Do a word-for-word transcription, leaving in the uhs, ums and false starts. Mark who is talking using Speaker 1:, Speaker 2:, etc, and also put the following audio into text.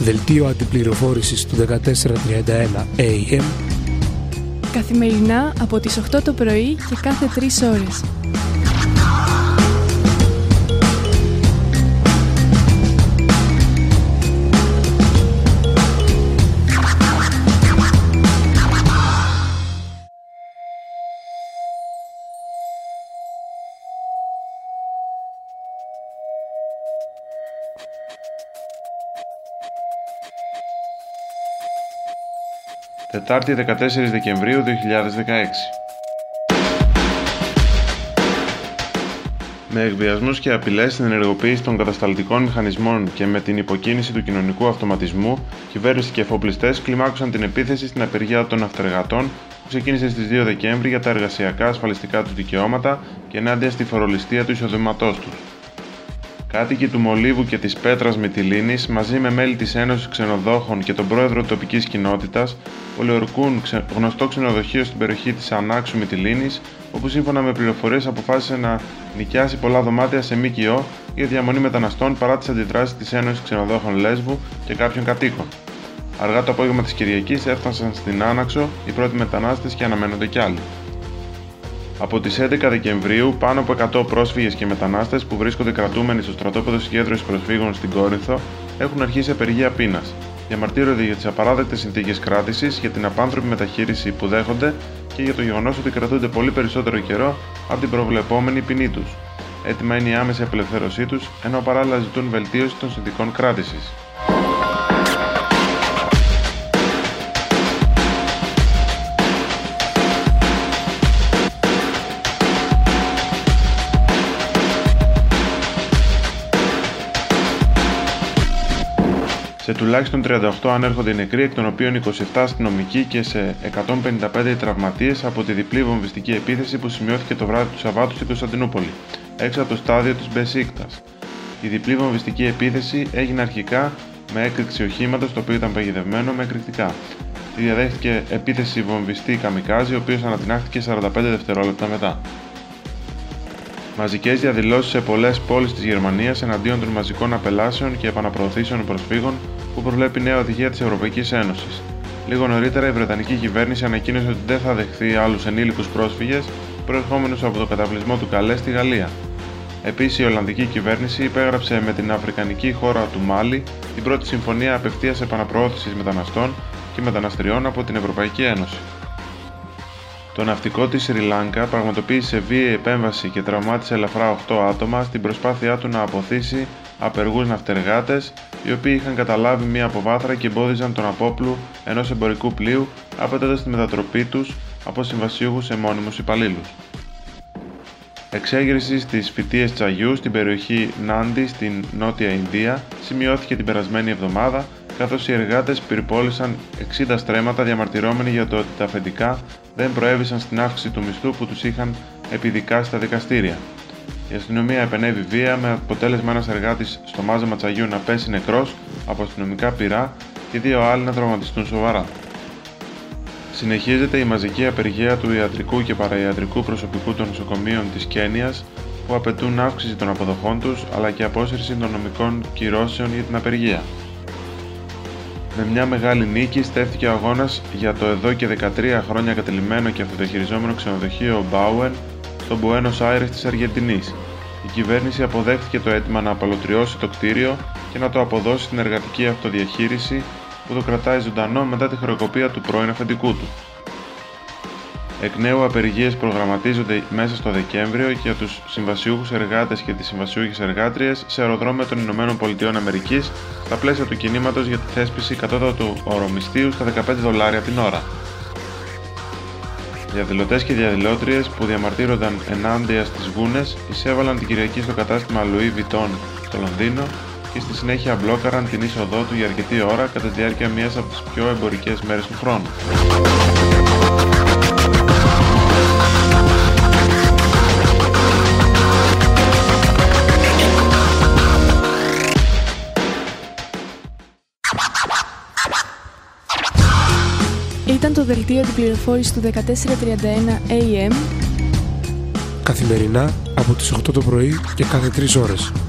Speaker 1: Δελτίο αντιπληροφόρησης του δεκατέσσερα τριάντα ένα έι εμ.
Speaker 2: Καθημερινά από τις οκτώ το πρωί και κάθε τρεις ώρες.
Speaker 3: Τετάρτη δεκατέσσερις Δεκεμβρίου δύο χιλιάδες δεκαέξι. Με εκβιασμούς και απειλές στην ενεργοποίηση των κατασταλτικών μηχανισμών και με την υποκίνηση του κοινωνικού αυτοματισμού, κυβέρνηση και εφοπλιστές κλιμάκωσαν την επίθεση στην απεργία των ναυτεργατών που ξεκίνησε στις δύο Δεκέμβρη για τα εργασιακά ασφαλιστικά τους δικαιώματα και ενάντια στη φορολιστία του εισοδήματός τους. Κάτοικοι του Μολύβου και της Πέτρας Μυτιλήνης, μαζί με μέλη της Ένωσης Ξενοδόχων και τον πρόεδρο τοπικής κοινότητας, πολιορκούν γνωστό ξενοδοχείο στην περιοχή της Ανάξου Μυτιλήνης, όπου σύμφωνα με πληροφορίες αποφάσισε να νοικιάσει πολλά δωμάτια σε ΜΚΟ για διαμονή μεταναστών παρά τις αντιδράσεις της Ένωσης Ξενοδόχων Λέσβου και κάποιων κατοίκων. Αργά το απόγευμα της Κυριακής έφτασαν στην Άναξο οι πρώτοι μετανάστες και αναμένονται κι άλλοι. Από τις έντεκα Δεκεμβρίου, πάνω από εκατό πρόσφυγες και μετανάστες που βρίσκονται κρατούμενοι στο στρατόπεδο συγκέντρωσης προσφύγων στην Κόρινθο έχουν αρχίσει απεργία πείνας. Διαμαρτύρονται για τις απαράδεκτες συνθήκες κράτησης, για την απάνθρωπη μεταχείριση που δέχονται και για το γεγονός ότι κρατούνται πολύ περισσότερο καιρό από την προβλεπόμενη ποινή τους. Έτοιμα είναι η άμεση απελευθέρωσή τους, ενώ παράλληλα ζητούν βελτίωση των συνθήκων κράτησης. Σε τουλάχιστον τριάντα οκτώ ανέρχονται οι νεκροί, εκ των οποίων είκοσι επτά αστυνομικοί και σε εκατόν πενήντα πέντε οι τραυματίες από τη διπλή βομβιστική επίθεση που σημειώθηκε το βράδυ του Σαββάτου στην Κωνσταντινούπολη, έξω από το στάδιο της Μπεσίκτας. Η διπλή βομβιστική επίθεση έγινε αρχικά με έκρηξη οχήματος, το οποίο ήταν παγιδευμένο με εκρηκτικά. Τη διαδέχτηκε επίθεση βομβιστή καμικάζι, ο οποίος ανατινάχθηκε σαράντα πέντε δευτερόλεπτα μετά. Μαζικές διαδηλώσεις σε πολλές πόλεις της Γερμανίας εναντίον των μαζικών απελάσεων και επαναπροωθήσεων προσφύγων που προβλέπει νέα οδηγία της Ευρωπαϊκής Ένωσης. Λίγο νωρίτερα, η Βρετανική κυβέρνηση ανακοίνωσε ότι δεν θα δεχθεί άλλους ενήλικους πρόσφυγες προερχόμενους από το καταβλισμό του Καλέ στη Γαλλία. Επίσης, η Ολλανδική κυβέρνηση υπέγραψε με την αφρικανική χώρα του Μάλι την πρώτη συμφωνία απευθείας επαναπροώθησης μεταναστών και μεταναστριών από την Ευρωπαϊκή Ένωση. Το ναυτικό της Σρι Λάνκα πραγματοποίησε βίαιη επέμβαση και τραυμάτισε ελαφρά οκτώ άτομα στην προσπάθειά του να αποθήσει απεργούς ναυτεργάτες, οι οποίοι είχαν καταλάβει μία αποβάθρα και εμπόδιζαν τον απόπλου ενός εμπορικού πλοίου, απαιτώντας τη μετατροπή τους από συμβασιούχους σε μόνιμους υπαλλήλους. Εξέγερση στις φυτείες τσαγιού στην περιοχή Νάντι στην Νότια Ινδία σημειώθηκε την περασμένη εβδομάδα, καθώς οι εργάτες πυρπόλησαν εξήντα στρέμματα διαμαρτυρώμενοι για το ότι τα αφεντικά δεν προέβησαν στην αύξηση του μισθού που τους είχαν επιδικάσει στα δικαστήρια. Η αστυνομία επενέβη βία με αποτέλεσμα ένας εργάτης στο μάζεμα τσαγιού να πέσει νεκρός από αστυνομικά πυρά και δύο άλλοι να τραυματιστούν σοβαρά. Συνεχίζεται η μαζική απεργία του ιατρικού και παραϊατρικού προσωπικού των νοσοκομείων της Κένιας, που απαιτούν αύξηση των αποδοχών τους αλλά και απόσυρση των νομικών κυρώσεων για την απεργία. Με μια μεγάλη νίκη στέφθηκε ο αγώνας για το εδώ και δεκατρία χρόνια κατελημμένο και αυτοδιαχειριζόμενο ξενοδοχείο Bowen στο Μπουένος Άιρες της Αργεντινής. Η κυβέρνηση αποδέχθηκε το αίτημα να απαλωτριώσει το κτίριο και να το αποδώσει στην εργατική αυτοδιαχείριση που το κρατάει ζωντανό μετά τη χρεοκοπία του πρώην αφεντικού του. Εκ νέου απεργίες προγραμματίζονται μέσα στο Δεκέμβριο για τους συμβασιούχους εργάτες και τις συμβασιούχες εργάτριες σε αεροδρόμια των Ηνωμένων Πολιτειών Αμερικής στα πλαίσια του κινήματος για τη θέσπιση κατώτατου ωρομισθίου στα δεκαπέντε δολάρια την ώρα. Διαδηλωτές και διαδηλώτριες που διαμαρτύρονταν ενάντια στις βούνες εισέβαλαν την Κυριακή στο κατάστημα Louis Vuitton στο Λονδίνο και στη συνέχεια μπλόκαραν την είσοδό του για αρκετή ώρα κατά τη διάρκεια μιας από τις πιο εμπορικές μέρες του χρόνου.
Speaker 2: Ήταν το δελτίο αντιπληροφόρησης του δεκατέσσερα τριάντα ένα έι εμ.
Speaker 1: Καθημερινά από τις οκτώ το πρωί και κάθε τρεις ώρες.